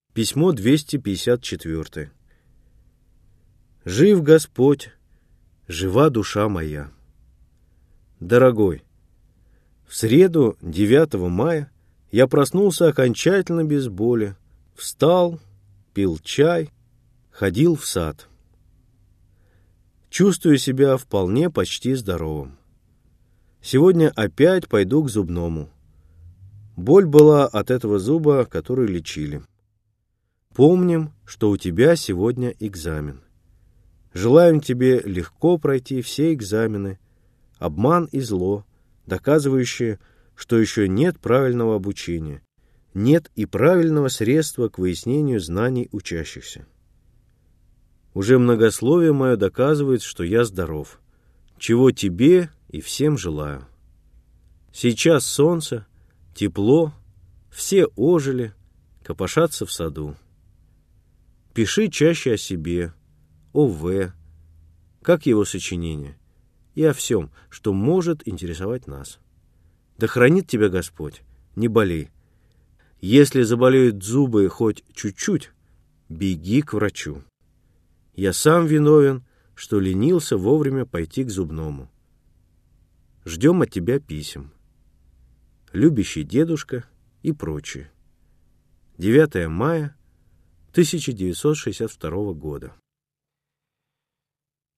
Письмо 254. Жив Господь, жива душа моя. Дорогой, в среду, 9 мая, я проснулся окончательно без боли, встал, пил чай, ходил в сад. Чувствую себя вполне почти здоровым. Сегодня опять пойду к зубному. Боль была от этого зуба, который лечили. Помним, что у тебя сегодня экзамен. Желаем тебе легко пройти все экзамены, обман и зло, доказывающие, что еще нет правильного обучения, нет и правильного средства к выяснению знаний учащихся. Уже многословие мое доказывает, что я здоров, чего тебе и всем желаю. Сейчас солнце, тепло, все ожили, копошатся в саду. Пиши чаще о себе, о В, как его сочинение, и о всем, что может интересовать нас. Да хранит тебя Господь, не болей. Если заболеют зубы хоть чуть-чуть, беги к врачу. Я сам виновен, что ленился вовремя пойти к зубному. Ждем от тебя писем. Любящий дедушка и прочее. 9 мая 1962 года.